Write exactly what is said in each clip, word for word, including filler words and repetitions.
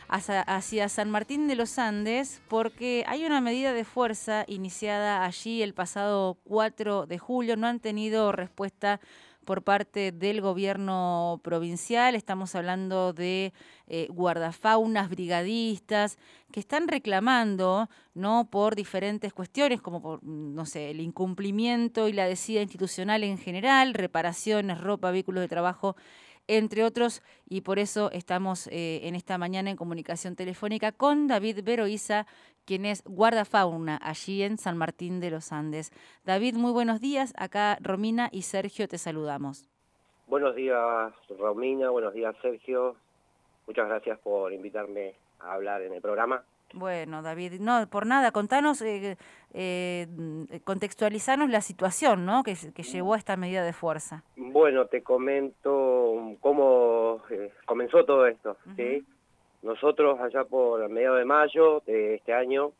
hacia, hacia San Martín de los Andes, porque hay una medida de fuerza iniciada allí el pasado cuatro de julio. No han tenido respuesta por parte del gobierno provincial. Estamos hablando de eh, guardafaunas, brigadistas, que están reclamando, ¿no?, por diferentes cuestiones, como por, no sé, el incumplimiento y la desidia institucional en general, reparaciones, ropa, vehículos de trabajo, entre otros, y por eso estamos eh, en esta mañana en comunicación telefónica con David Beroiza, quien es guardafauna allí en San Martín de los Andes. David, muy buenos días. Acá Romina y Sergio te saludamos. Buenos días, Romina. Buenos días, Sergio. Muchas gracias por invitarme a hablar en el programa. Bueno, David, no, por nada, contanos, eh, eh, contextualizanos la situación, ¿no?, que, que llevó a esta medida de fuerza. Bueno, te comento cómo eh, comenzó todo esto, Uh-huh. ¿sí? Nosotros allá por mediados de mayo de este año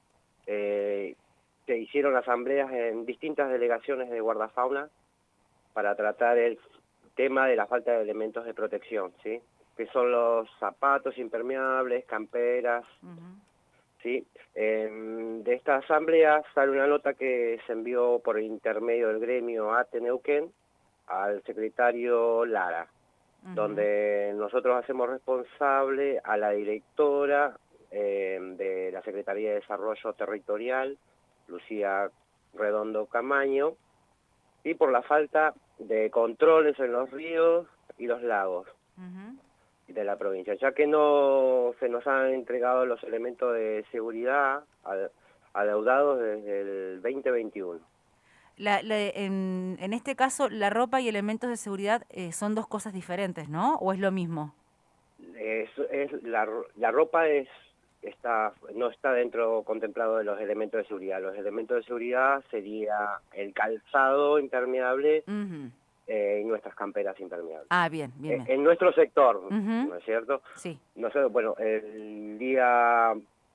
eh, se hicieron asambleas en distintas delegaciones de guardafauna para tratar el tema de la falta de elementos de protección, ¿sí? Que son los zapatos impermeables, camperas. Uh-huh. Sí, eh, de esta asamblea sale una nota que se envió por intermedio del gremio A T E Neuquén al secretario Lara, uh-huh, donde nosotros hacemos responsable a la directora eh, de la Secretaría de Desarrollo Territorial, Lucía Redondo Camaño, y por la falta de controles en los ríos y los lagos. Uh-huh. De la provincia, ya que no se nos han entregado los elementos de seguridad adeudados desde el veinte veintiuno. La, la, en, en este caso, la ropa y elementos de seguridad eh, son dos cosas diferentes, ¿no? ¿O es lo mismo? Es, es la, la ropa es está no está dentro contemplado de los elementos de seguridad. Los elementos de seguridad sería el calzado impermeable, uh-huh, Eh, y nuestras camperas impermeables. Ah, bien, bien. Eh, en nuestro sector, uh-huh, ¿no es cierto? Sí. Nosotros, bueno, el día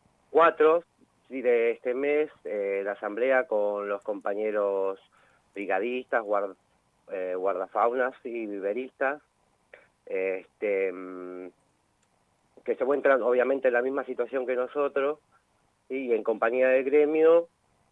cuatro sí, de este mes, eh, la asamblea con los compañeros brigadistas, guard, eh, guardafaunas y viveristas, este, que se encuentran obviamente en la misma situación que nosotros, ¿sí? Y en compañía del gremio,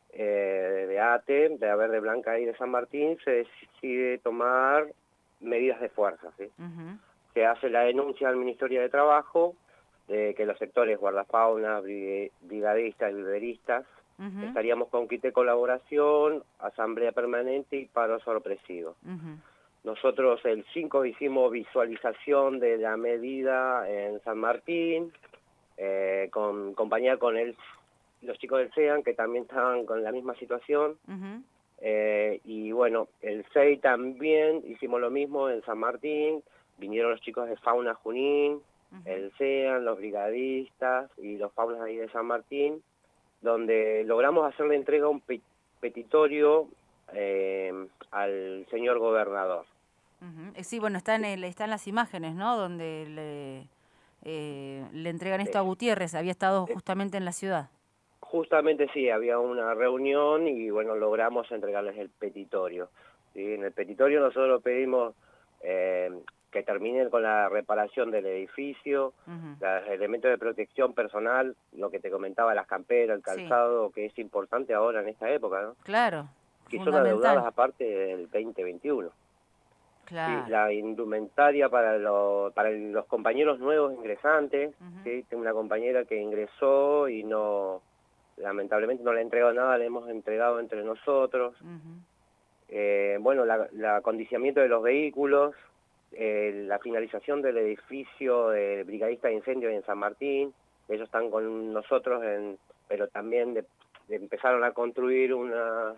Eh, de A T E, de Haber de Blanca y de San Martín, se decide tomar medidas de fuerza, ¿sí? Uh-huh. Se hace la denuncia al Ministerio de Trabajo de que los sectores guardafauna, brigadistas y viveristas, uh-huh, estaríamos con kit de colaboración, asamblea permanente y paro sorpresivo. Uh-huh. Nosotros el cinco hicimos visualización de la medida en San Martín, eh, con compañía con el los chicos del SEAN, que también estaban con la misma situación. Uh-huh. eh, y bueno, el seis también hicimos lo mismo en San Martín, vinieron los chicos de Fauna Junín, uh-huh, el SEAN, los brigadistas y los faunas ahí de San Martín, donde logramos hacerle entrega un pe- petitorio eh, al señor gobernador. Uh-huh. Sí, bueno, están, el, están las imágenes, ¿no?, donde le, eh, le entregan esto a Gutiérrez, había estado justamente en la ciudad. Justamente sí, había una reunión y bueno, logramos entregarles el petitorio. ¿Sí? En el petitorio nosotros pedimos eh, que terminen con la reparación del edificio, uh-huh, los elementos de protección personal, lo que te comentaba, las camperas, el calzado, sí, que es importante ahora en esta época, ¿no? Claro, que son adeudadas aparte del veinte veintiuno. Claro. Sí, la indumentaria para, lo, para los compañeros nuevos ingresantes, uh-huh, ¿sí? Tengo una compañera que ingresó y no... lamentablemente no le he entregado nada, le hemos entregado entre nosotros. Uh-huh. Eh, bueno, la, la acondicionamiento de los vehículos, eh, la finalización del edificio de brigadista de incendios en San Martín, ellos están con nosotros, en, pero también de, de empezaron a construir una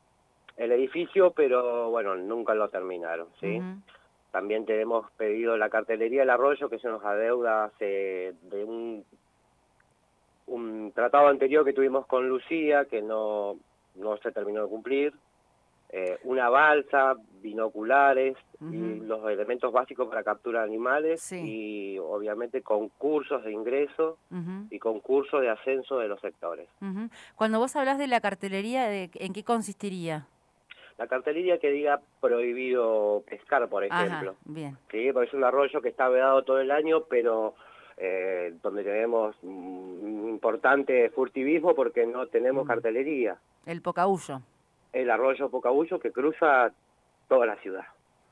el edificio, pero bueno, nunca lo terminaron, ¿sí? Uh-huh. También tenemos pedido la cartelería del arroyo, que se nos adeuda hace de un un tratado anterior que tuvimos con Lucía, que no, no se terminó de cumplir, eh, una balsa, binoculares, uh-huh, y los elementos básicos para captura de animales, sí, y obviamente concursos de ingreso, uh-huh, y concursos de ascenso de los sectores. Uh-huh. Cuando vos hablas de la cartelería, ¿en qué consistiría? La cartelería que diga prohibido pescar, por ejemplo. Ajá, bien. Sí, porque es un arroyo que está vedado todo el año, pero eh, donde tenemos un importante furtivismo porque no tenemos mm. cartelería. El Pocahuyo. El arroyo Pocahuyo que cruza toda la ciudad.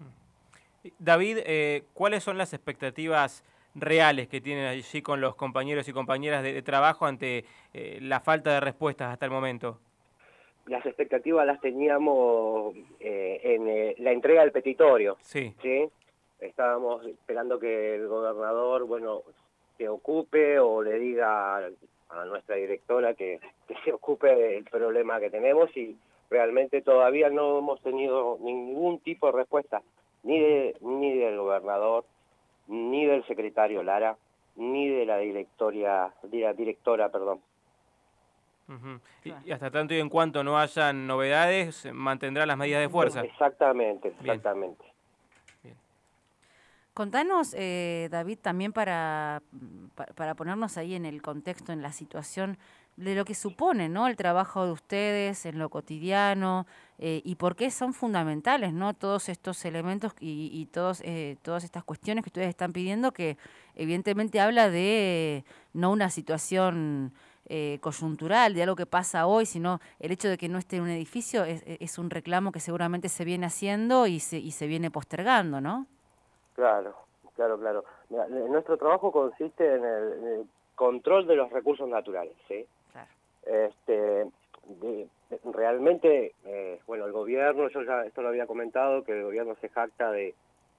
David, eh, ¿cuáles son las expectativas reales que tienen allí con los compañeros y compañeras de, de trabajo ante eh, la falta de respuestas hasta el momento? Las expectativas las teníamos eh, en eh, la entrega del petitorio. Sí. ¿Sí? Estábamos esperando que el gobernador, bueno, se ocupe o le diga a nuestra directora que, que se ocupe del problema que tenemos y realmente todavía no hemos tenido ningún tipo de respuesta, ni de ni del gobernador, ni del secretario Lara, ni de la directoria, de la directora, perdón. Uh-huh. y, y hasta tanto y en cuanto no hayan novedades, mantendrá las medidas de fuerza. Exactamente, exactamente. Bien. Bien. Contanos, eh, David, también para, para ponernos ahí en el contexto, en la situación de lo que supone, ¿no?, el trabajo de ustedes en lo cotidiano eh, y por qué son fundamentales, ¿no?, todos estos elementos y, y todos, eh, todas estas cuestiones que ustedes están pidiendo, que evidentemente habla de no una situación eh, coyuntural, de algo que pasa hoy, sino el hecho de que no esté en un edificio es, es un reclamo que seguramente se viene haciendo y se, y se viene postergando, ¿no? Claro, claro, claro. Mira, nuestro trabajo consiste en el, en el control de los recursos naturales, ¿sí? Claro. Este, de, de, realmente, eh, bueno, el gobierno, yo ya esto lo había comentado, que el gobierno se jacta de,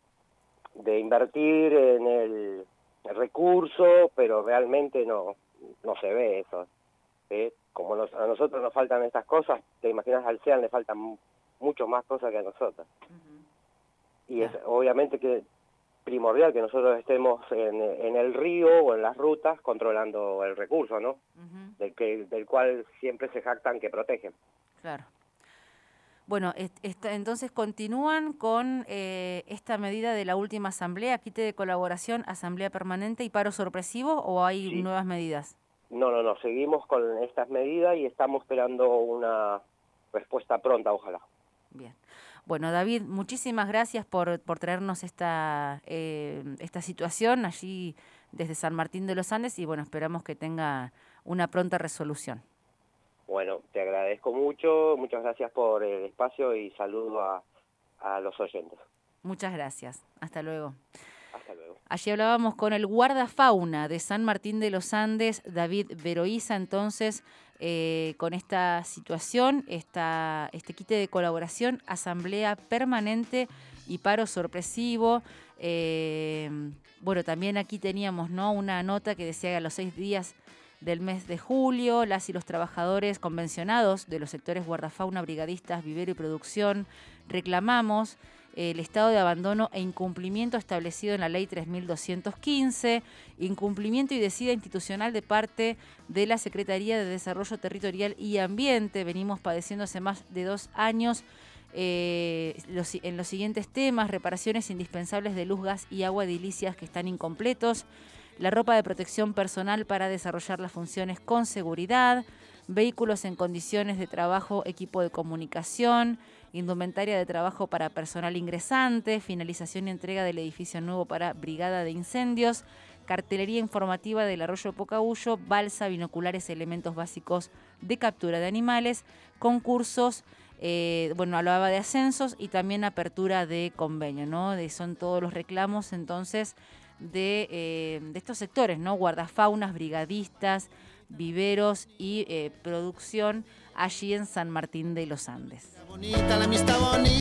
de invertir en el, el recurso, pero realmente no, no se ve eso, ¿sí? Como nos, a nosotros nos faltan estas cosas, te imaginas al C E A N le faltan mucho más cosas que a nosotros. Uh-huh. Y claro. Es obviamente que primordial que nosotros estemos en, en el río o en las rutas controlando el recurso, ¿no? Uh-huh. Del que del cual siempre se jactan que protegen. Claro. Bueno, esta, entonces continúan con eh, esta medida de la última asamblea, quite de colaboración, asamblea permanente y paro sorpresivo, ¿o hay sí. nuevas medidas? No, no, no, seguimos con estas medidas y estamos esperando una respuesta pronta, ojalá. Bien. Bueno, David, muchísimas gracias por, por traernos esta, eh, esta situación allí desde San Martín de los Andes y bueno, esperamos que tenga una pronta resolución. Bueno, te agradezco mucho, muchas gracias por el espacio y saludo a, a los oyentes. Muchas gracias, hasta luego. Hasta luego. Allí hablábamos con el guardafauna de San Martín de los Andes, David Veroiza, entonces, eh, con esta situación, esta, este quite de colaboración, asamblea permanente y paro sorpresivo. Eh, bueno, también aquí teníamos, ¿no?, una nota que decía que a los seis días del mes de julio, las y los trabajadores convencionados de los sectores guardafauna, brigadistas, vivero y producción, reclamamos el estado de abandono e incumplimiento establecido en la ley tres mil doscientos quince, incumplimiento y desida institucional de parte de la Secretaría de Desarrollo Territorial y Ambiente. Venimos padeciendo hace más de dos años eh, los, en los siguientes temas: reparaciones indispensables de luz, gas y agua edilicias que están incompletos, la ropa de protección personal para desarrollar las funciones con seguridad, vehículos en condiciones de trabajo, equipo de comunicación, indumentaria de trabajo para personal ingresante, finalización y entrega del edificio nuevo para brigada de incendios, cartelería informativa del arroyo Pocahuyo, balsa, binoculares, elementos básicos de captura de animales, concursos, eh, bueno, hablaba de ascensos y también apertura de convenio, ¿no? De, son todos los reclamos entonces de, eh, de estos sectores, ¿no? Guardafaunas, brigadistas, viveros y eh, producción allí en San Martín de los Andes. Bonita, la amistad bonita.